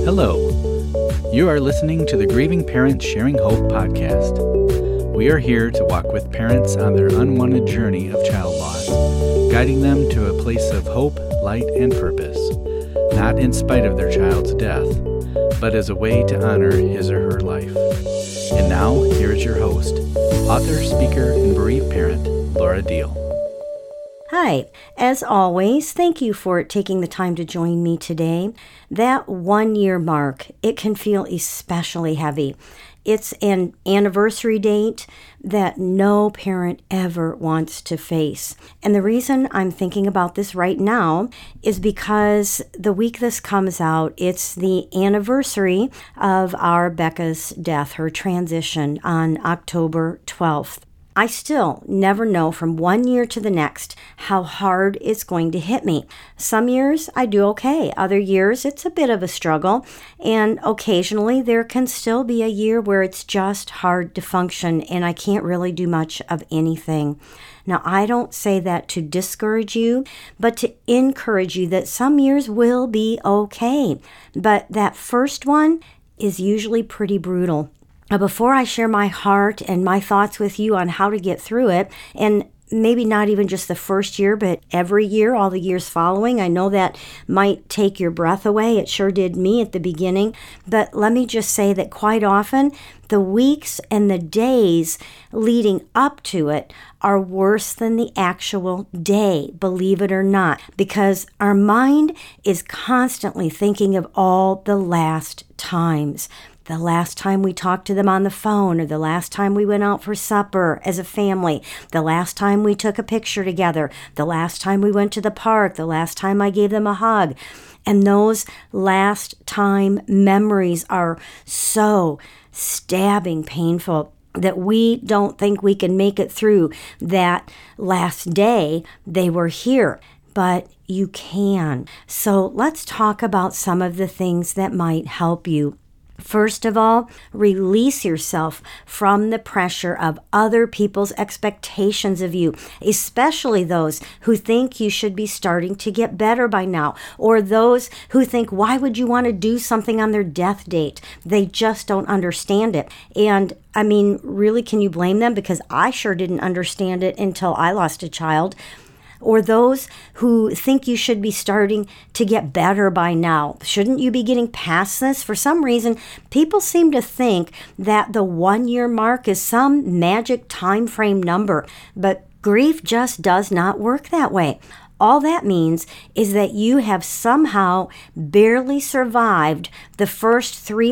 Hello. You are listening to the Grieving Parents Sharing Hope podcast. We are here to walk with parents on their unwanted journey of child loss, guiding them to a place of hope, light, and purpose, not in spite of their child's death, but as a way to honor his or her life. And now, here is your host, author, speaker, and bereaved parent, Laura Deal. Hi. As always, thank you for taking the time to join me today. That 1 year mark, it can feel especially heavy. It's an anniversary date that no parent ever wants to face. And the reason I'm thinking about this right now is because the week this comes out, it's the anniversary of our Becca's death, her transition on October 12th. I still never know from 1 year to the next how hard it's going to hit me. Some years I do okay. Other years it's a bit of a struggle. And occasionally there can still be a year where it's just hard to function and I can't really do much of anything. Now, I don't say that to discourage you, but to encourage you that some years will be okay. But that first one is usually pretty brutal. Now, before I share my heart and my thoughts with you on how to get through it, and maybe not even just the first year, but every year, all the years following, I know that might take your breath away. It sure did me at the beginning. But let me just say that quite often, the weeks and the days leading up to it are worse than the actual day, believe it or not, because our mind is constantly thinking of all the last times. The last time we talked to them on the phone, or the last time we went out for supper as a family, the last time we took a picture together, the last time we went to the park, the last time I gave them a hug. And those last time memories are so stabbing painful that we don't think we can make it through that last day they were here. But you can. So let's talk about some of the things that might help you. First of all, release yourself from the pressure of other people's expectations of you, especially those who think you should be starting to get better by now, or those who think, why would you want to do something on their death date? They just don't understand it. And I mean, really, can you blame them? Because I sure didn't understand it until I lost a child. Or those who think you should be starting to get better by now. Shouldn't you be getting past this? For some reason, people seem to think that the 1 year mark is some magic time frame number, but grief just does not work that way. All that means is that you have somehow barely survived the first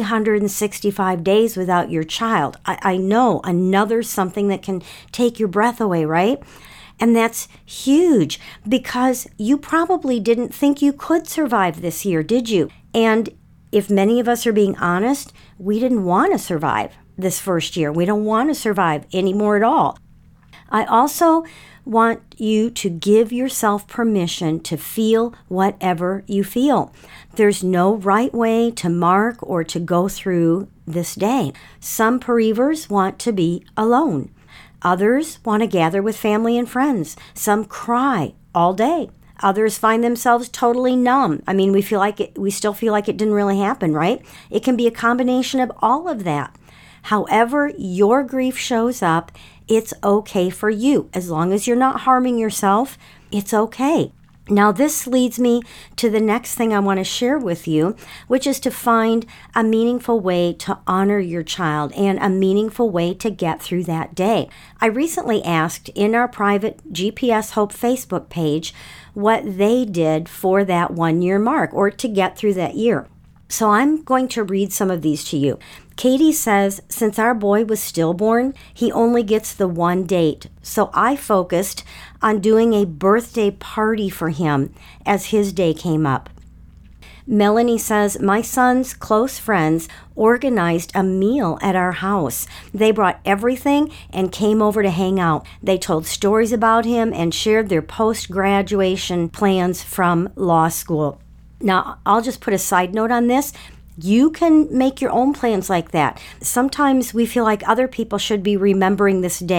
365 days without your child. I know, another something that can take your breath away, right? And that's huge because you probably didn't think you could survive this year, did you? And if many of us are being honest, we didn't want to survive this first year. We don't want to survive anymore at all. I also want you to give yourself permission to feel whatever you feel. There's no right way to mark or to go through this day. Some bereavers want to be alone. Others want to gather with family and friends. Some cry all day. Others find themselves totally numb. I mean, we still feel like it didn't really happen, right? It can be a combination of all of that. However your grief shows up, it's okay for you. As long as you're not harming yourself, it's okay. Now, this leads me to the next thing I want to share with you, which is to find a meaningful way to honor your child and a meaningful way to get through that day. I recently asked in our private GPS Hope Facebook page what they did for that 1 year mark or to get through that year. So I'm going to read some of these to you. Katie says, since our boy was stillborn, he only gets the one date. So I focused on doing a birthday party for him as his day came up. Melanie says, my son's close friends organized a meal at our house. They brought everything and came over to hang out. They told stories about him and shared their post-graduation plans from law school. Now, I'll just put a side note on this. You can make your own plans like that. Sometimes we feel like other people should be remembering this day.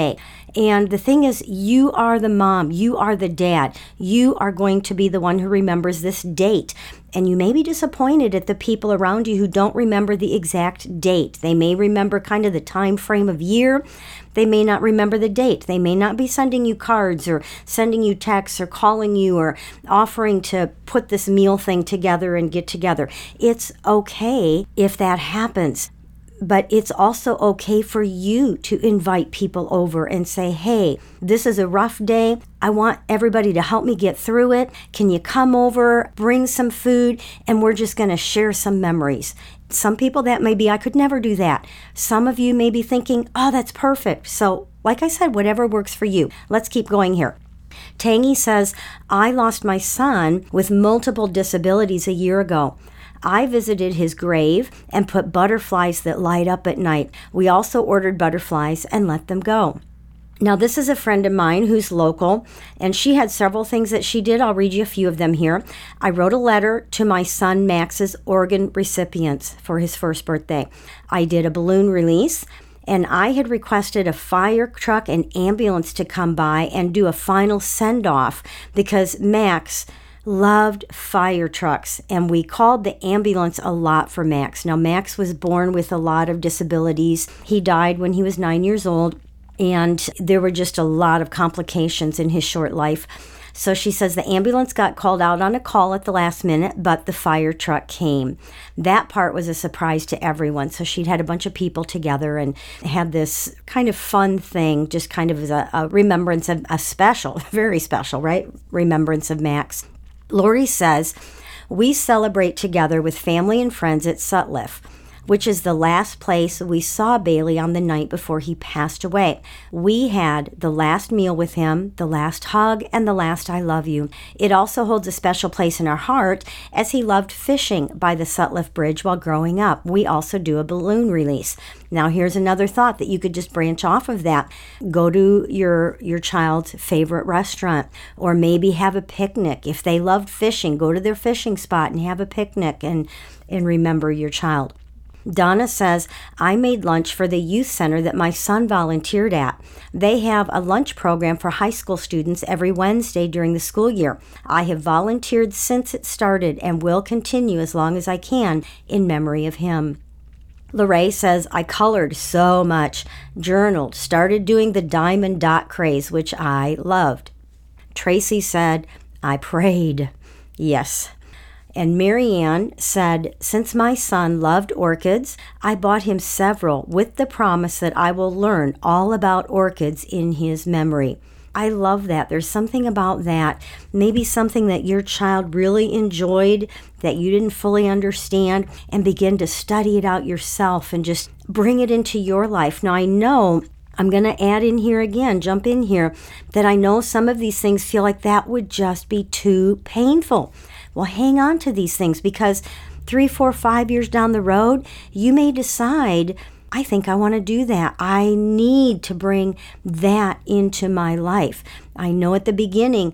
And the thing is, you are the mom, you are the dad, you are going to be the one who remembers this date. And you may be disappointed at the people around you who don't remember the exact date. They may remember kind of the time frame of year. They may not remember the date. They may not be sending you cards or sending you texts or calling you or offering to put this meal thing together and get together. It's okay if that happens. But it's also okay for you to invite people over and say, hey, this is a rough day. I want everybody to help me get through it. Can you come over, bring some food, and we're just going to share some memories. Some people that may be, I could never do that. Some of you may be thinking, oh, that's perfect. So like I said, whatever works for you. Let's keep going here. Tangy says, I lost my son with multiple disabilities a year ago. I visited his grave and put butterflies that light up at night. We also ordered butterflies and let them go. Now, this is a friend of mine who's local, and she had several things that she did. I'll read you a few of them here. I wrote a letter to my son Max's organ recipients for his first birthday. I did a balloon release, and I had requested a fire truck and ambulance to come by and do a final send-off because Max loved fire trucks, and we called the ambulance a lot for Max. Now, Max was born with a lot of disabilities. He died when he was 9 years old, and there were just a lot of complications in his short life. So she says the ambulance got called out on a call at the last minute, but the fire truck came. That part was a surprise to everyone. So she'd had a bunch of people together and had this kind of fun thing, just kind of as a remembrance of a special, very special, right? Remembrance of Max. Lori says, we celebrate together with family and friends at Sutliff, which is the last place we saw Bailey on the night before he passed away. We had the last meal with him, the last hug, and the last I love you. It also holds a special place in our heart as he loved fishing by the Sutliff Bridge while growing up. We also do a balloon release. Now, here's another thought that you could just branch off of that. Go to your child's favorite restaurant, or maybe have a picnic. If they loved fishing, go to their fishing spot and have a picnic and remember your child. Donna says, I made lunch for the youth center that my son volunteered at. They have a lunch program for high school students every Wednesday during the school year. I have volunteered since it started and will continue as long as I can in memory of him. Lorraine says, I colored so much, journaled, started doing the diamond dot craze, which I loved. Tracy said, I prayed. Yes. And Marianne said, since my son loved orchids, I bought him several with the promise that I will learn all about orchids in his memory. I love that. There's something about that. Maybe something that your child really enjoyed that you didn't fully understand, and begin to study it out yourself and just bring it into your life. Now, I know I'm going to add in here again, jump in here, that I know some of these things feel like that would just be too painful. Well, hang on to these things, because 3, 4, 5 years down the road, you may decide, I think I want to do that. I need to bring that into my life. I know at the beginning,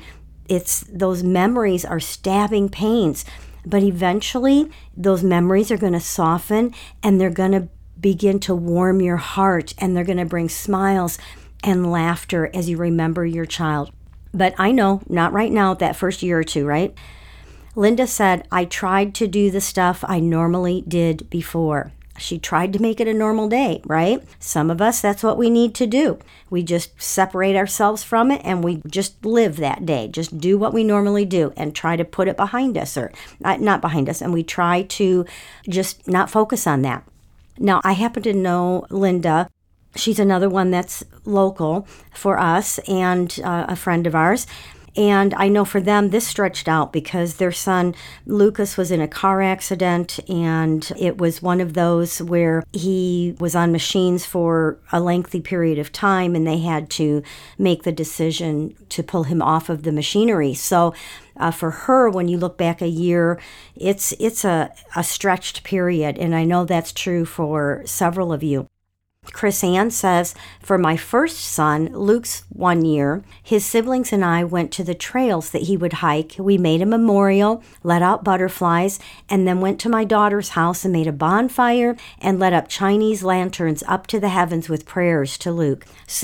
those memories are stabbing pains, but eventually those memories are going to soften, and they're going to begin to warm your heart, and they're going to bring smiles and laughter as you remember your child. But I know, not right now, that first year or two, right? Linda said, I tried to do the stuff I normally did before. She tried to make it a normal day, right? Some of us, that's what we need to do. We just separate ourselves from it and we just live that day. Just do what we normally do and try to put it behind us, or not behind us. And we try to just not focus on that. Now, I happen to know Linda. She's another one that's local for us and a friend of ours. And I know for them, this stretched out because their son, Lucas, was in a car accident, and it was one of those where he was on machines for a lengthy period of time, and they had to make the decision to pull him off of the machinery. So for her, when you look back a year, it's a stretched period, and I know that's true for several of you. Chris Ann says, for my first son, Luke's 1 year, his siblings and I went to the trails that he would hike. We made a memorial, let out butterflies, and then went to my daughter's house and made a bonfire and lit up Chinese lanterns up to the heavens with prayers to Luke. So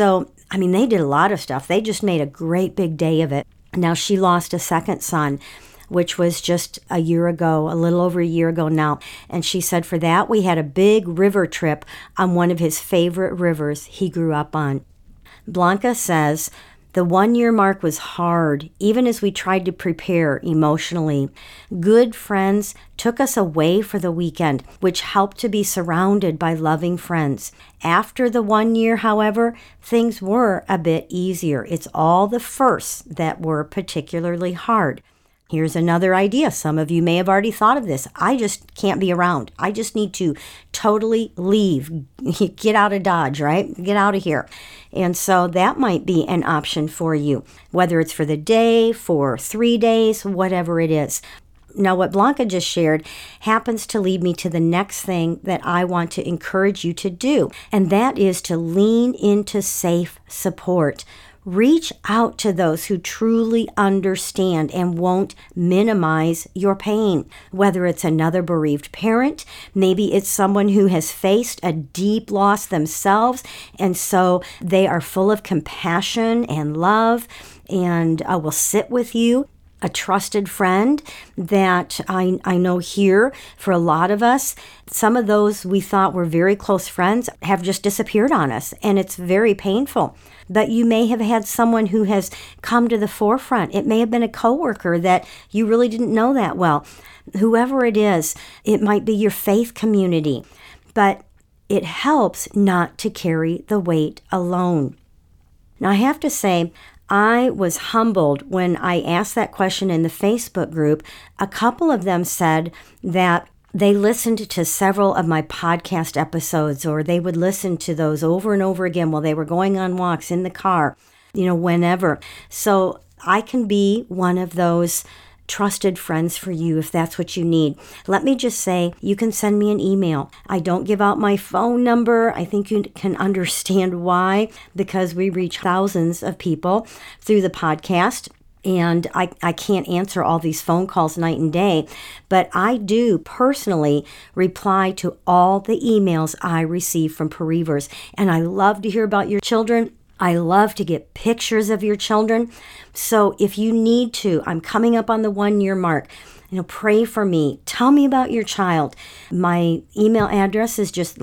I mean, they did a lot of stuff. They just made a great big day of it. Now, she lost a second son, which was just a year ago, a little over a year ago now. And she said for that, we had a big river trip on one of his favorite rivers he grew up on. Blanca says, the 1-year mark was hard, even as we tried to prepare emotionally. Good friends took us away for the weekend, which helped to be surrounded by loving friends. After the 1 year, however, things were a bit easier. It's all the firsts that were particularly hard. Here's another idea. Some of you may have already thought of this. I just can't be around. I just need to totally leave. Get out of Dodge, right? Get out of here. And so that might be an option for you, whether it's for the day, for 3 days, whatever it is. Now, what Blanca just shared happens to lead me to the next thing that I want to encourage you to do, and that is to lean into safe support. Reach out to those who truly understand and won't minimize your pain. Whether it's another bereaved parent, maybe it's someone who has faced a deep loss themselves, and so they are full of compassion and love and will sit with you. A trusted friend that I know here for a lot of us, some of those we thought were very close friends have just disappeared on us, and it's very painful. But you may have had someone who has come to the forefront. It may have been a coworker that you really didn't know that well. Whoever it is, it might be your faith community, but it helps not to carry the weight alone. Now, I have to say, I was humbled when I asked that question in the Facebook group. A couple of them said that they listened to several of my podcast episodes, or they would listen to those over and over again while they were going on walks in the car, whenever. So I can be one of those trusted friends for you if that's what you need. Let me just say, you can send me an email. I don't give out my phone number. I think you can understand why, because we reach thousands of people through the podcast. And I can't answer all these phone calls night and day, but I do personally reply to all the emails I receive from bereavers. And I love to hear about your children. I love to get pictures of your children. So if you need to, I'm coming up on the 1 year mark. Pray for me. Tell me about your child. My email address is just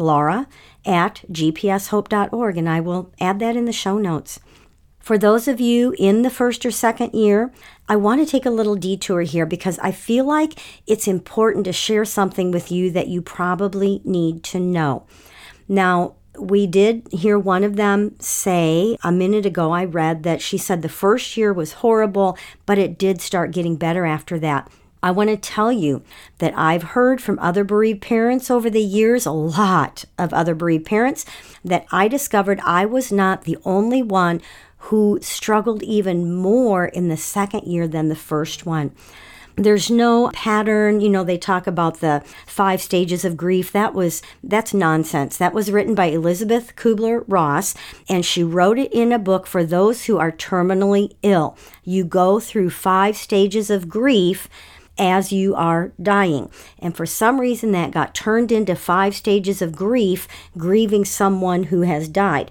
laura@gpshope.org, and I will add that in the show notes. For those of you in the first or second year, I want to take a little detour here because I feel like it's important to share something with you that you probably need to know. Now, we did hear one of them say a minute ago, I read that she said the first year was horrible, but it did start getting better after that. I want to tell you that I've heard from other bereaved parents over the years, a lot of other bereaved parents, that I discovered I was not the only one who struggled even more in the second year than the first one. There's no pattern. They talk about the 5 stages of grief. That's nonsense. That was written by Elizabeth Kubler-Ross, and she wrote it in a book for those who are terminally ill. You go through 5 stages of grief as you are dying. And for some reason that got turned into 5 stages of grief, grieving someone who has died.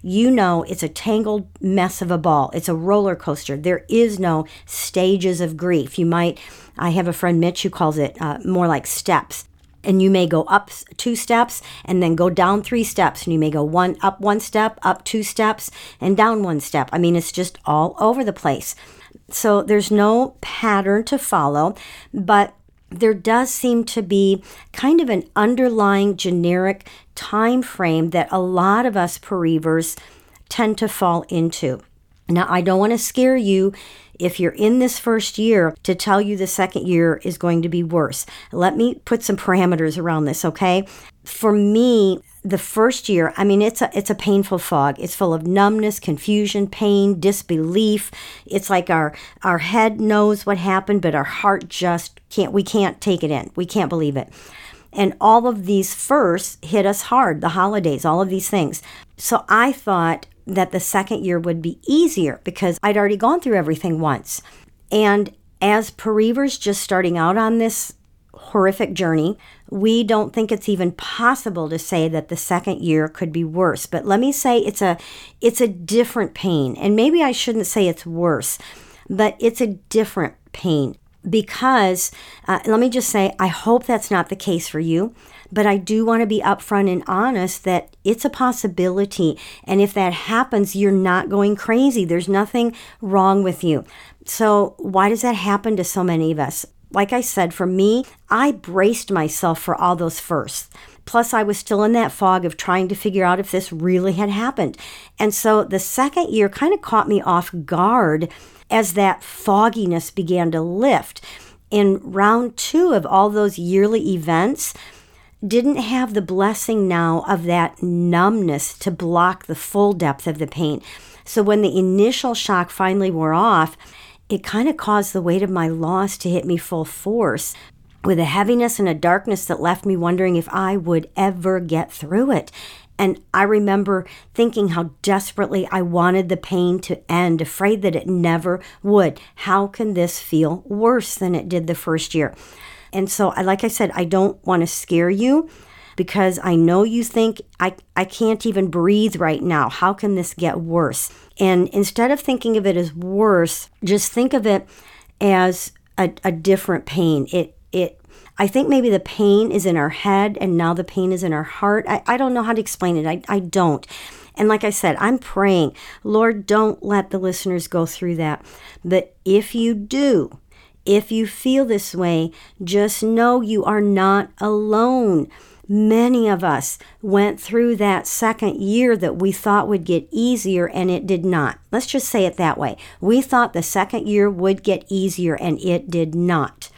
It's a tangled mess of a ball. It's a roller coaster. There is no stages of grief. I have a friend, Mitch, who calls it more like steps. And you may go up 2 steps and then go down 3 steps. And you may go up 1 step, up 2 steps, and down 1 step. It's just all over the place. So there's no pattern to follow, but there does seem to be kind of an underlying generic time frame that a lot of us bereavers tend to fall into. Now, I don't want to scare you if you're in this first year to tell you the second year is going to be worse. Let me put some parameters around this, okay? For me, the first year, it's a painful fog. It's full of numbness, confusion, pain, disbelief. It's like our head knows what happened, but our heart just we can't take it in. We can't believe it. And all of these firsts hit us hard, the holidays, all of these things. So I thought that the second year would be easier because I'd already gone through everything once. And as bereavers just starting out on this horrific journey, We don't think it's even possible to say that the second year could be worse. But let me say it's a different pain. And maybe I shouldn't say it's worse, but it's a different pain. Because, let me just say, I hope that's not the case for you, but I do want to be upfront and honest that it's a possibility. And if that happens, you're not going crazy. There's nothing wrong with you. So why does that happen to so many of us? Like I said, for me, I braced myself for all those firsts. Plus, I was still in that fog of trying to figure out if this really had happened. And so the second year kind of caught me off guard as that fogginess began to lift. In round 2 of all those yearly events, didn't have the blessing now of that numbness to block the full depth of the pain. So when the initial shock finally wore off, it kind of caused the weight of my loss to hit me full force with a heaviness and a darkness that left me wondering if I would ever get through it. And I remember thinking how desperately I wanted the pain to end, afraid that it never would. How can this feel worse than it did the first year? And so, like I said, I don't want to scare you because I know you think, I can't even breathe right now. How can this get worse? And instead of thinking of it as worse, just think of it as a different pain. I think maybe the pain is in our head and now the pain is in our heart. I don't know how to explain it. I don't. And like I said, I'm praying, Lord, don't let the listeners go through that. But if you do, if you feel this way, just know you are not alone. Many of us went through that second year that we thought would get easier, and it did not. Let's just say it that way. We thought the second year would get easier, and it did not.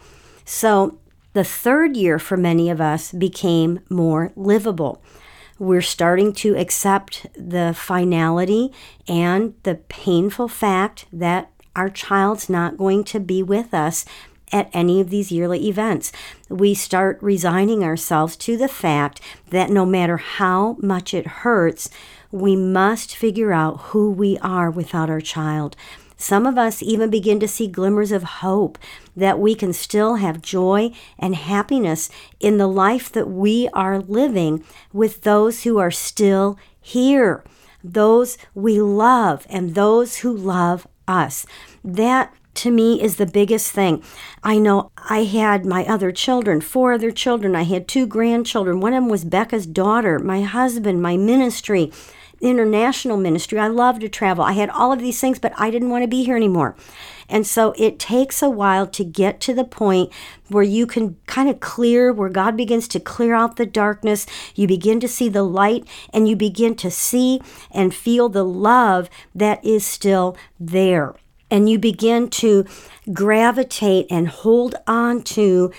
So the third year for many of us became more livable. We're starting to accept the finality and the painful fact that our child's not going to be with us at any of these yearly events. We start resigning ourselves to the fact that no matter how much it hurts, we must figure out who we are without our child. Some of us even begin to see glimmers of hope that we can still have joy and happiness in the life that we are living with those who are still here, those we love and those who love us. That to me is the biggest thing. I know I had my other children, 4 other children. I had 2 grandchildren. One of them was Becca's daughter, my husband, my ministry, international ministry. I love to travel. I had all of these things, but I didn't want to be here anymore. And so it takes a while to get to the point where you can kind of clear, where God begins to clear out the darkness. You begin to see the light, and you begin to see and feel the love that is still there. And you begin to gravitate and hold on to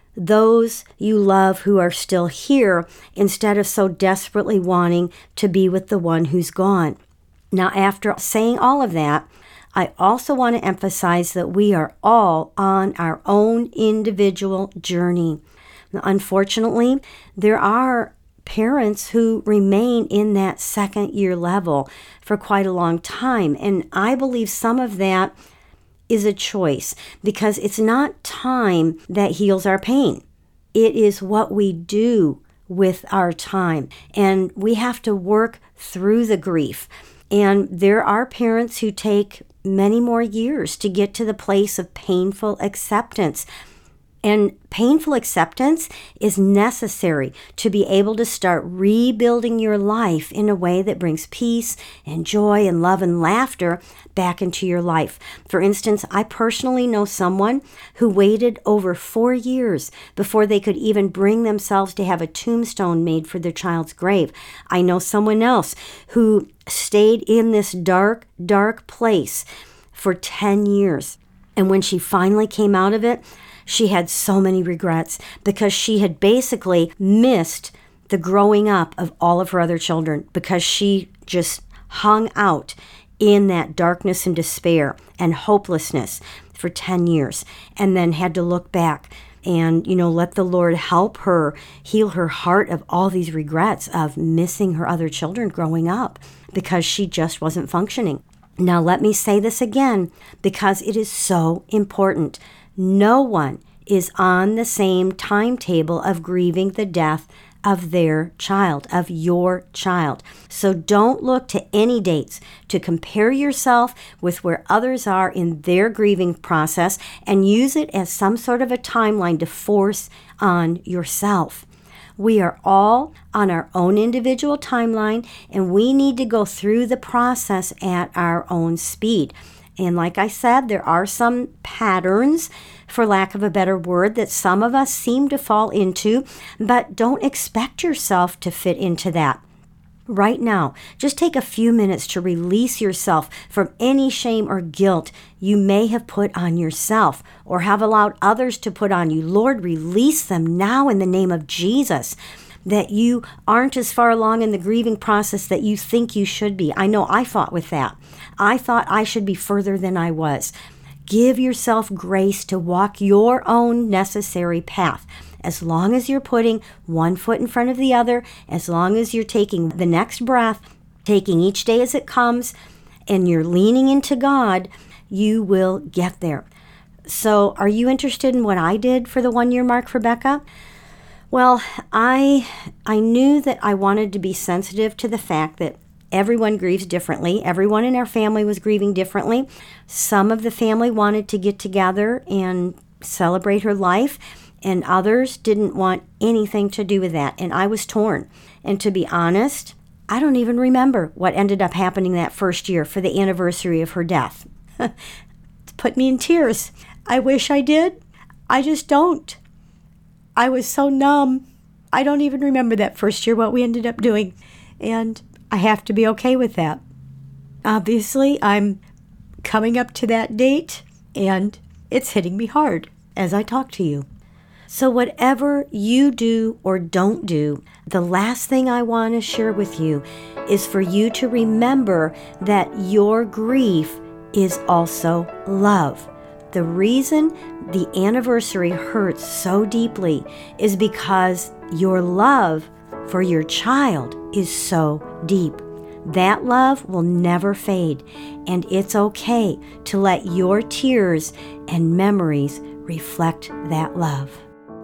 those you love who are still here instead of so desperately wanting to be with the one who's gone. Now, after saying all of that, I also want to emphasize that we are all on our own individual journey. Now, unfortunately, there are parents who remain in that second year level for quite a long time. And I believe some of that is a choice because it's not time that heals our pain. It is what we do with our time. And we have to work through the grief. And there are parents who take many more years to get to the place of painful acceptance. And painful acceptance is necessary to be able to start rebuilding your life in a way that brings peace and joy and love and laughter back into your life. For instance, I personally know someone who waited over 4 years before they could even bring themselves to have a tombstone made for their child's grave. I know someone else who stayed in this dark, dark place for 10 years. And when she finally came out of it, she had so many regrets because she had basically missed the growing up of all of her other children because she just hung out in that darkness and despair and hopelessness for 10 years and then had to look back and, let the Lord help her heal her heart of all these regrets of missing her other children growing up because she just wasn't functioning. Now, let me say this again because it is so important. No one is on the same timetable of grieving the death of their child, of your child. So don't look to any dates to compare yourself with where others are in their grieving process and use it as some sort of a timeline to force on yourself. We are all on our own individual timeline, and we need to go through the process at our own speed. And like I said, there are some patterns, for lack of a better word, that some of us seem to fall into, but don't expect yourself to fit into that. Right now, just take a few minutes to release yourself from any shame or guilt you may have put on yourself or have allowed others to put on you. Lord, release them now in the name of Jesus, that you aren't as far along in the grieving process that you think you should be. I know I fought with that. I thought I should be further than I was. Give yourself grace to walk your own necessary path. As long as you're putting one foot in front of the other, as long as you're taking the next breath, taking each day as it comes, and you're leaning into God, you will get there. So are you interested in what I did for the 1 year mark for Becca? Well, I knew that I wanted to be sensitive to the fact that everyone grieves differently. Everyone in our family was grieving differently. Some of the family wanted to get together and celebrate her life, and others didn't want anything to do with that. And I was torn. And to be honest, I don't even remember what ended up happening that first year for the anniversary of her death. It put me in tears. I wish I did. I just don't. I was so numb. I don't even remember that first year, what we ended up doing. And I have to be okay with that. Obviously, I'm coming up to that date, and it's hitting me hard as I talk to you. So whatever you do or don't do, the last thing I want to share with you is for you to remember that your grief is also love. The reason the anniversary hurts so deeply is because your love for your child is so deep. That love will never fade, and it's okay to let your tears and memories reflect that love.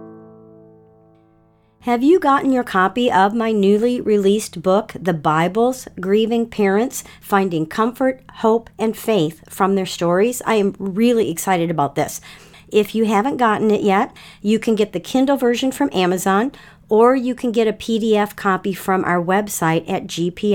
Have you gotten your copy of my newly released book, The Bible's Grieving Parents, Finding Comfort, Hope, and Faith from Their Stories? I am really excited about this. If you haven't gotten it yet, you can get the Kindle version from Amazon, or you can get a PDF copy from our website at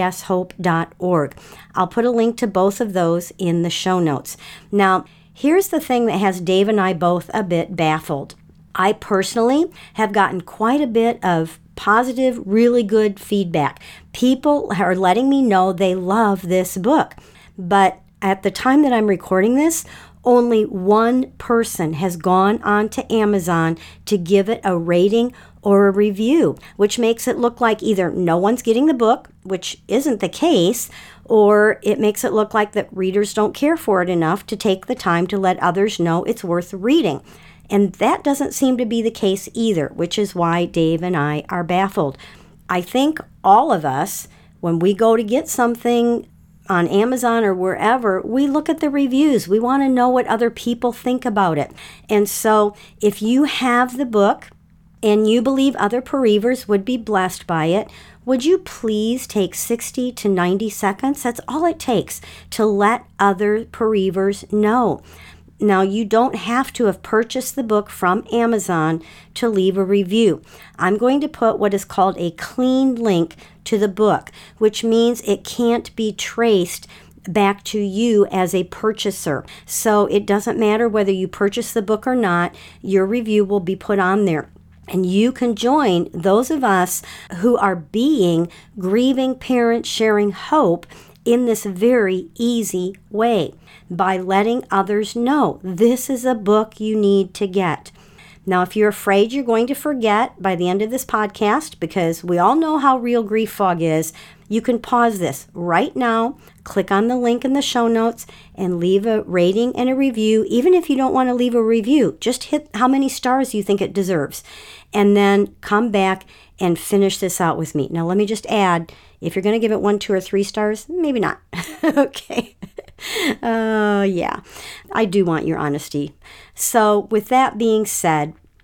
gpshope.org. I'll put a link to both of those in the show notes. Now, here's the thing that has Dave and I both a bit baffled. I personally have gotten quite a bit of positive, really good feedback. People are letting me know they love this book. But at the time that I'm recording this, only one person has gone on to Amazon to give it a rating or a review, which makes it look like either no one's getting the book, which isn't the case, or it makes it look like that readers don't care for it enough to take the time to let others know it's worth reading. And that doesn't seem to be the case either, which is why Dave and I are baffled. I think all of us, when we go to get something on Amazon or wherever, we look at the reviews. We want to know what other people think about it. And so if you have the book and you believe other bereavers would be blessed by it, would you please take 60 to 90 seconds? That's all it takes to let other bereavers know. Now, you don't have to have purchased the book from Amazon to leave a review. I'm going to put what is called a clean link to the book, which means it can't be traced back to you as a purchaser. So it doesn't matter whether you purchase the book or not, your review will be put on there. And you can join those of us who are being grieving parents sharing hope in this very easy way by letting others know this is a book you need to get. Now, if you're afraid you're going to forget by the end of this podcast, because we all know how real grief fog is, you can pause this right now, click on the link in the show notes, and leave a rating and a review. Even if you don't want to leave a review, just hit how many stars you think it deserves, and then come back and finish this out with me. Now, let me just add, if you're going to give it 1, 2, or 3 stars, maybe not. Okay. Yeah, I do want your honesty. So with that being said,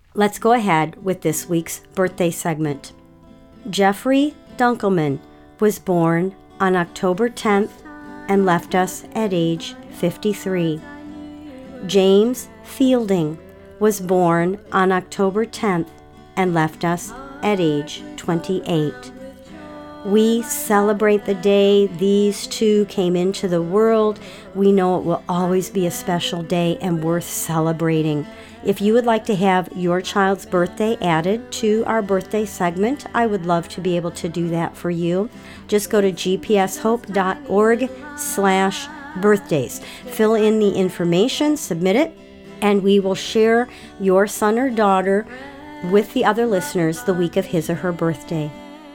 Let's go ahead with this week's birthday segment. Jeffrey Dunkelman was born on October 10th and left us at age 53. James Fielding was born on October 10th and left us at age 28. We celebrate the day these two came into the world. We know it will always be a special day and worth celebrating. If you would like to have your child's birthday added to our birthday segment, I would love to be able to do that for you. Just go to gpshope.org/birthdays. Fill in the information, submit it, and we will share your son or daughter with the other listeners the week of his or her birthday.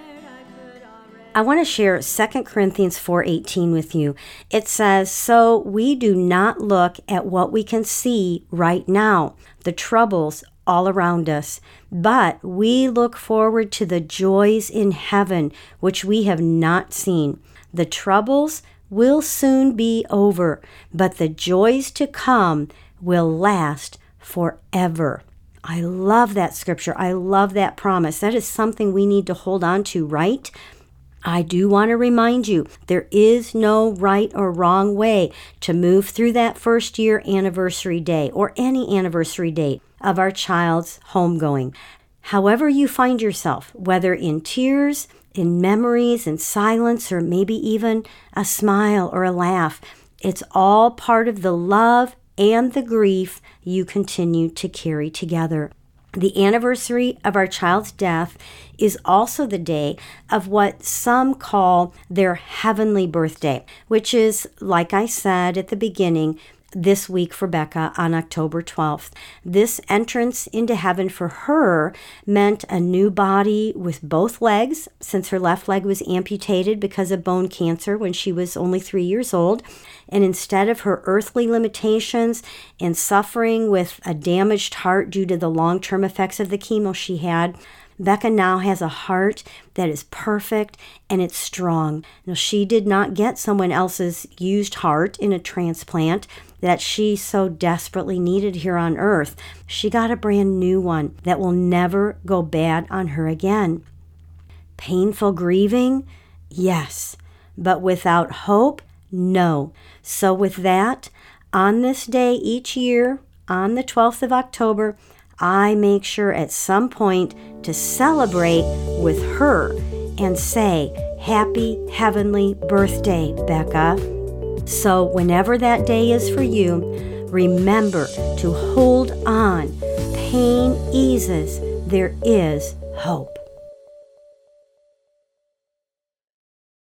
I want to share 2 Corinthians 4:18 with you. It says, "So we do not look at what we can see right now, the troubles all around us, but we look forward to the joys in heaven, which we have not seen. The troubles will soon be over, but the joys to come will last forever." I love that scripture. I love that promise. That is something we need to hold on to, right? I do want to remind you, there is no right or wrong way to move through that first year anniversary day or any anniversary date of our child's homegoing. However you find yourself, whether in tears, in memories, in silence, or maybe even a smile or a laugh, it's all part of the love and the grief you continue to carry together. The anniversary of our child's death is also the day of what some call their heavenly birthday, which is, like I said at the beginning, this week for Becca on October 12th. This entrance into heaven for her meant a new body with both legs, since her left leg was amputated because of bone cancer when she was only 3 years old. And instead of her earthly limitations and suffering with a damaged heart due to the long-term effects of the chemo she had, Becca now has a heart that is perfect and it's strong. Now, she did not get someone else's used heart in a transplant that she so desperately needed here on earth. She got a brand new one that will never go bad on her again. Painful grieving? Yes. But without hope? No. So with that, on this day each year, on the 12th of October, I make sure at some point to celebrate with her and say, "Happy heavenly birthday, Becca." So whenever that day is for you, remember to hold on. Pain eases. There is hope.